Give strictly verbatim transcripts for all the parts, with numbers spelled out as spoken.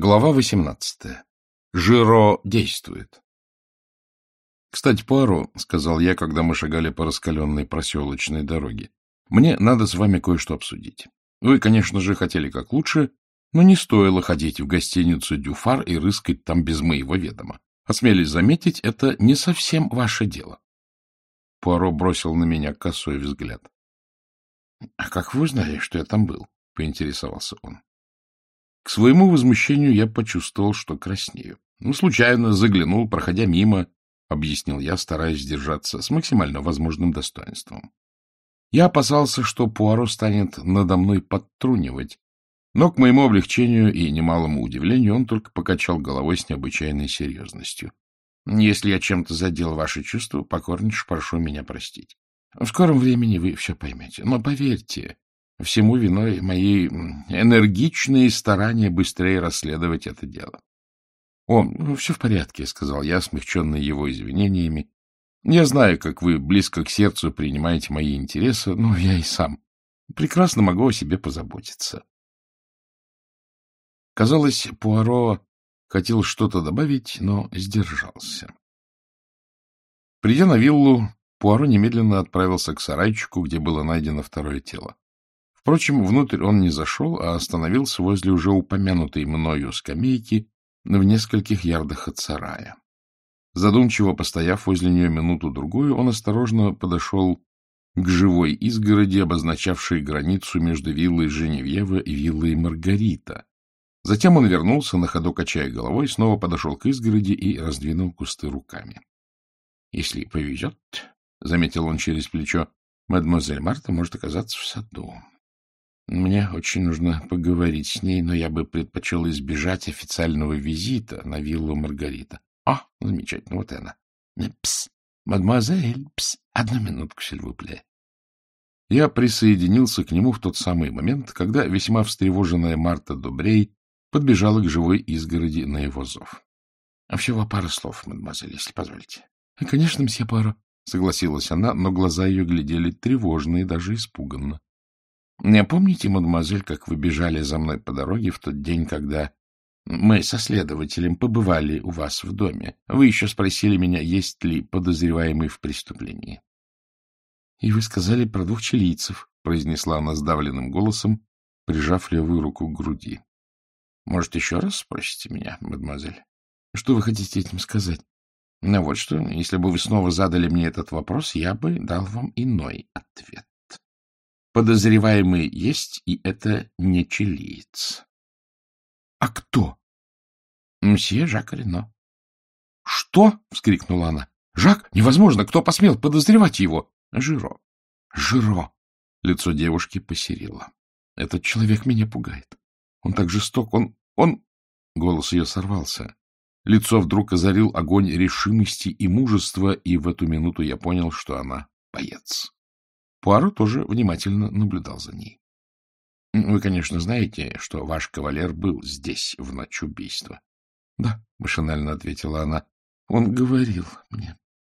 Глава восемнадцатая. Жиро действует. — Кстати, Пуаро, — сказал я, когда мы шагали по раскаленной проселочной дороге, — мне надо с вами кое-что обсудить. Вы, конечно же, хотели как лучше, но не стоило ходить в гостиницу «Дюфар» и рыскать там без моего ведома. Осмелюсь заметить, это не совсем ваше дело. Пуаро бросил на меня косой взгляд. — А как вы узнали, что я там был? — поинтересовался он. К своему возмущению я почувствовал, что краснею. Ну, случайно заглянул, проходя мимо, — объяснил я, стараясь держаться с максимально возможным достоинством. Я опасался, что Пуаро станет надо мной подтрунивать, но, к моему облегчению и немалому удивлению, он только покачал головой с необычайной серьезностью. — Если я чем-то задел ваши чувства, покорнейше прошу меня простить. В скором времени вы все поймете. Но поверьте, всему виной мои энергичные старания быстрее расследовать это дело. — О, ну, все в порядке, — сказал я, смягченный его извинениями. — Я знаю, как вы близко к сердцу принимаете мои интересы, но я и сам прекрасно могу о себе позаботиться. Казалось, Пуаро хотел что-то добавить, но сдержался. Придя на виллу, Пуаро немедленно отправился к сарайчику, где было найдено второе тело. Впрочем, внутрь он не зашел, а остановился возле уже упомянутой мною скамейки в нескольких ярдах от сарая. Задумчиво постояв возле нее минуту-другую, он осторожно подошел к живой изгороди, обозначавшей границу между виллой Женевьева и виллой Маргарита. Затем он вернулся, на ходу качая головой, снова подошел к изгороди и раздвинул кусты руками. — Если повезет, — заметил он через плечо, — мадемуазель Марта может оказаться в саду. Мне очень нужно поговорить с ней, но я бы предпочел избежать официального визита на виллу Маргарита. А, замечательно, вот она. Пс, мадемуазель, пс, одну минутку, сильвупле. Я присоединился к нему в тот самый момент, когда весьма встревоженная Марта Добрей подбежала к живой изгороди на его зов. — Всего пара слов, мадемуазель, если позволите. — Конечно, мсье Пуаро, — согласилась она, но глаза ее глядели тревожно и даже испуганно. — Не помните, мадемуазель, как вы бежали за мной по дороге в тот день, когда мы со следователем побывали у вас в доме? Вы еще спросили меня, есть ли подозреваемый в преступлении. — И вы сказали про двух чилийцев, — произнесла она сдавленным голосом, прижав левую руку к груди. — Может, еще раз спросите меня, мадемуазель? — Что вы хотите этим сказать? — Ну вот что, если бы вы снова задали мне этот вопрос, я бы дал вам иной ответ. Подозреваемый есть, и это не чилиец. — А кто? — Мсье Жак Рено. — Что? — вскрикнула она. — Жак? Невозможно! Кто посмел подозревать его? — Жиро. — Жиро! Лицо девушки посерело. — Этот человек меня пугает. Он так жесток, он... он... Голос ее сорвался. Лицо вдруг озарил огонь решимости и мужества, и в эту минуту я понял, что она боец. Пуаро тоже внимательно наблюдал за ней. — Вы, конечно, знаете, что ваш кавалер был здесь в ночь убийства. — Да, — машинально ответила она. — Он говорил мне.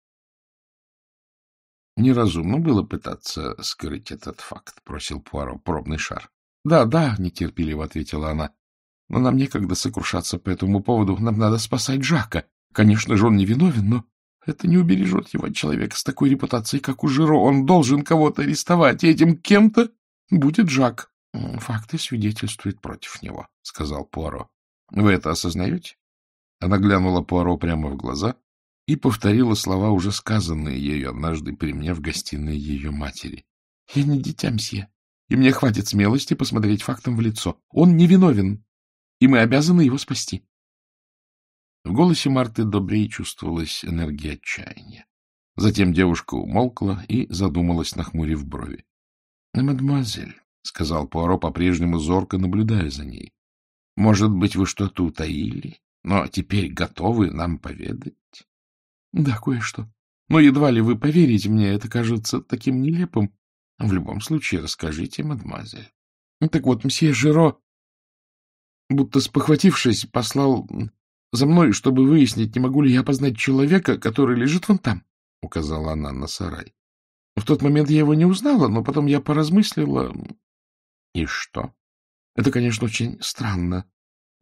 — Неразумно было пытаться скрыть этот факт, — бросил Пуаро пробный шар. — Да, да, — нетерпеливо ответила она. — Но нам некогда сокрушаться по этому поводу. Нам надо спасать Жака. Конечно же, он не виновен, но это не убережет его от человека с такой репутацией, как у Жиро. Он должен кого-то арестовать, и этим кем-то будет Жак. — Факты свидетельствуют против него, — сказал Пуаро. — Вы это осознаете? Она глянула Пуаро прямо в глаза и повторила слова, уже сказанные ею однажды при мне в гостиной ее матери. — Я не дитя, мсье, и мне хватит смелости посмотреть фактам в лицо. Он невиновен, и мы обязаны его спасти. В голосе Марты Добрей чувствовалась энергия отчаяния. Затем девушка умолкла и задумалась, нахмурив брови. — Мадемуазель, — сказал Пуаро, по-прежнему зорко наблюдая за ней, — может быть, вы что-то утаили, но теперь готовы нам поведать? — Да, кое-что. Но едва ли вы поверите мне, это кажется таким нелепым. В любом случае, расскажите, мадемуазель. Так вот, мсье Жиро, будто спохватившись, послал за мной, чтобы выяснить, не могу ли я опознать человека, который лежит вон там, — указала она на сарай. В тот момент я его не узнала, но потом я поразмыслила. — И что? — Это, конечно, очень странно.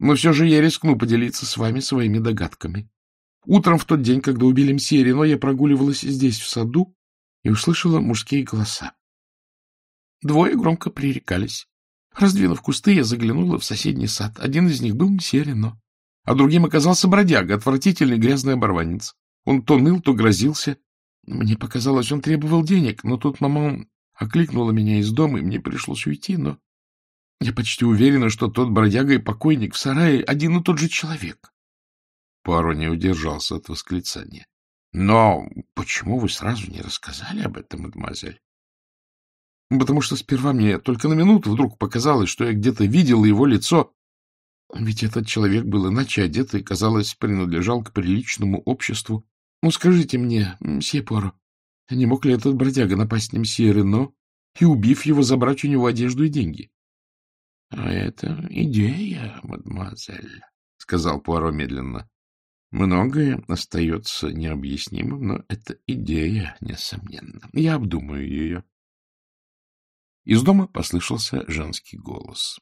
Но все же я рискну поделиться с вами своими догадками. Утром в тот день, когда убили мсье Рено, я прогуливалась здесь, в саду, и услышала мужские голоса. Двое громко пререкались. Раздвинув кусты, я заглянула в соседний сад. Один из них был мсье Рено, а другим оказался бродяга, отвратительный грязный оборванец. Он то ныл, то грозился. Мне показалось, он требовал денег, но тут мама окликнула меня из дома, и мне пришлось уйти, но я почти уверена, что тот бродяга и покойник в сарае один и тот же человек. Пуаро не удержался от восклицания. — Но почему вы сразу не рассказали об этом, мадемуазель? — Потому что сперва мне только на минуту вдруг показалось, что я где-то видела его лицо. Ведь этот человек был иначе одет и, казалось, принадлежал к приличному обществу. Ну, скажите мне, мсье Пуаро, не мог ли этот бродяга напасть на мсье Рено и, убив его, забрать у него одежду и деньги? — А это идея, мадемуазель, — сказал Пуаро медленно. Многое остается необъяснимым, но это идея, несомненно. Я обдумаю ее. Из дома послышался женский голос.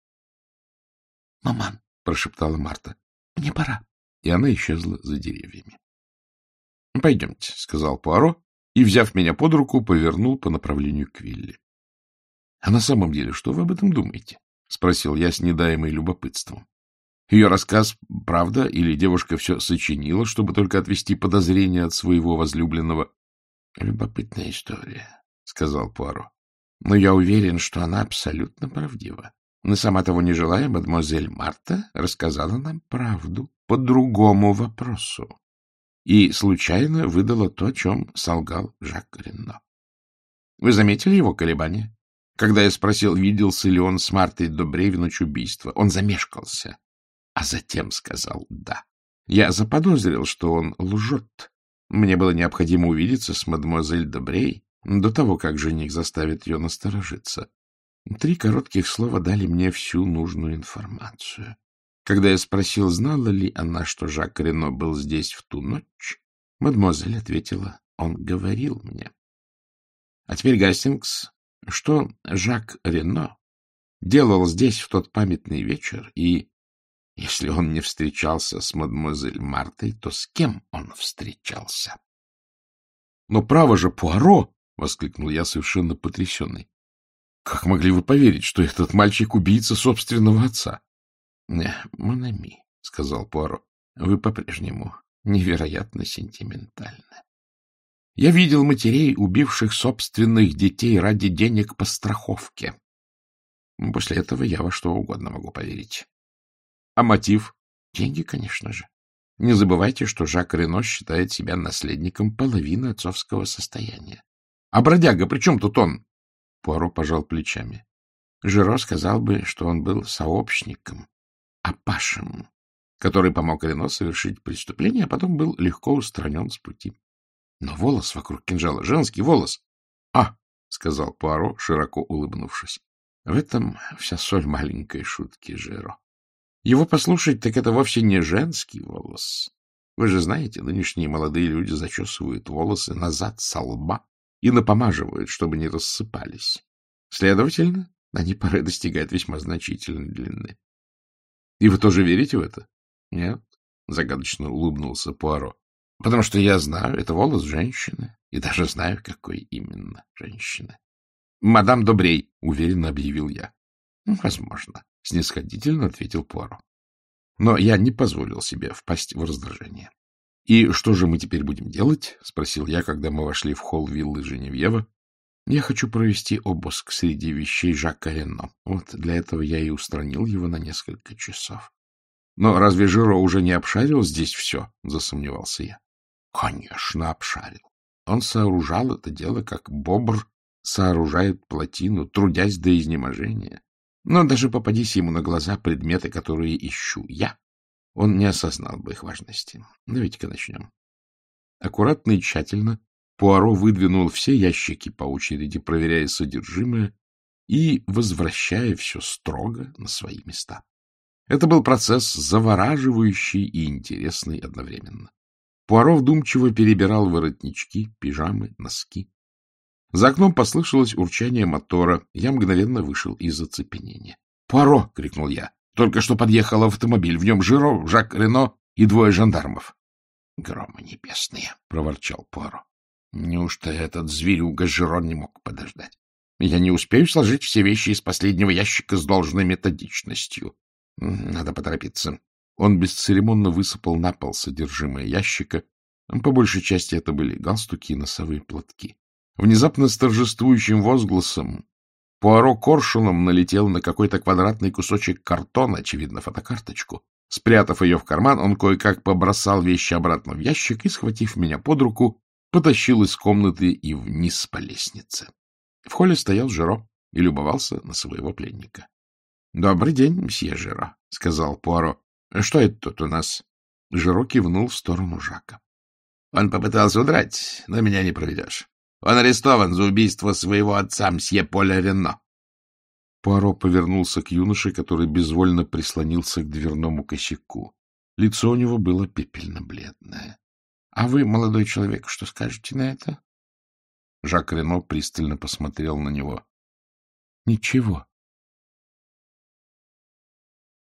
— Маман, — прошептала Марта, — мне пора. И она исчезла за деревьями. — Пойдемте, — сказал Пуаро, и, взяв меня под руку, повернул по направлению к вилле. — А на самом деле, что вы об этом думаете? — спросил я с недаемой любопытством. Ее рассказ — правда, или девушка все сочинила, чтобы только отвести подозрения от своего возлюбленного? — Любопытная история, — сказал Пуаро. — Но я уверен, что она абсолютно правдива. Но сама того не желая, мадемуазель Марта рассказала нам правду по другому вопросу и случайно выдала то, о чем солгал Жак Рено. Вы заметили его колебания? Когда я спросил, виделся ли он с Мартой Добрей в ночь убийства, он замешкался, а затем сказал «да». Я заподозрил, что он лжет. Мне было необходимо увидеться с мадемуазель Добрей до того, как жених заставит ее насторожиться. Три коротких слова дали мне всю нужную информацию. Когда я спросил, знала ли она, что Жак Рено был здесь в ту ночь, мадемуазель ответила, он говорил мне. А теперь, Гастингс, что Жак Рено делал здесь в тот памятный вечер, и если он не встречался с мадемуазель Мартой, то с кем он встречался? — Но право же, Пуаро! — воскликнул я, совершенно потрясенный. — Как могли вы поверить, что этот мальчик убийца собственного отца? — Мон ами, — сказал Пуаро, — вы по-прежнему невероятно сентиментальны. Я видел матерей, убивших собственных детей ради денег по страховке. После этого я во что угодно могу поверить. А мотив? Деньги, конечно же. Не забывайте, что Жак Рено считает себя наследником половины отцовского состояния. А бродяга, при чем тут он? Пуаро пожал плечами. Жиро сказал бы, что он был сообщником, апашем, который помог Рено совершить преступление, а потом был легко устранен с пути. Но волос вокруг кинжала, женский волос. — А, — сказал Пуаро, широко улыбнувшись, — в этом вся соль маленькой шутки, Жиро. Его послушать, так это вовсе не женский волос. Вы же знаете, нынешние молодые люди зачесывают волосы назад со лба и напомаживают, чтобы не рассыпались. Следовательно, они порой достигают весьма значительной длины. И вы тоже верите в это? Нет, — загадочно улыбнулся Пуаро. Потому что я знаю, это волос женщины, и даже знаю, какой именно женщины. Мадам Добрей, — уверенно объявил я. — Возможно, — снисходительно ответил Пуаро. Но я не позволил себе впасть в раздражение. — И что же мы теперь будем делать? — спросил я, когда мы вошли в холл виллы Женевьева. — Я хочу провести обыск среди вещей Жака Рено. Вот для этого я и устранил его на несколько часов. — Но разве Жиро уже не обшарил здесь все? — засомневался я. — Конечно, обшарил. Он сооружал это дело, как бобр сооружает плотину, трудясь до изнеможения. Но даже попадись ему на глаза предметы, которые ищу я, он не осознал бы их важности. Давайте-ка начнем. Аккуратно и тщательно Пуаро выдвинул все ящики по очереди, проверяя содержимое и возвращая все строго на свои места. Это был процесс завораживающий и интересный одновременно. Пуаро вдумчиво перебирал воротнички, пижамы, носки. За окном послышалось урчание мотора. Я мгновенно вышел из оцепенения. — Пуаро! — крикнул я. Только что подъехал автомобиль. В нем Жиро, Жак Рено и двое жандармов. — Громы небесные! — проворчал Пуаро. — Неужто этот зверюга Жиро не мог подождать? Я не успею сложить все вещи из последнего ящика с должной методичностью. Надо поторопиться. Он бесцеремонно высыпал на пол содержимое ящика. По большей части это были галстуки и носовые платки. Внезапно с торжествующим возгласом Пуаро коршуном налетел на какой-то квадратный кусочек картона, очевидно, фотокарточку. Спрятав ее в карман, он кое-как побросал вещи обратно в ящик и, схватив меня под руку, потащил из комнаты и вниз по лестнице. В холле стоял Жиро и любовался на своего пленника. — Добрый день, мсье Жиро, — сказал Пуаро. — Что это тут у нас? Жиро кивнул в сторону Жака. — Он попытался удрать, но меня не проведешь. Он арестован за убийство своего отца, мсье Поля Рено. Пуаро повернулся к юноше, который безвольно прислонился к дверному косяку. Лицо у него было пепельно-бледное. — А вы, молодой человек, что скажете на это? Жак Рено пристально посмотрел на него. — Ничего,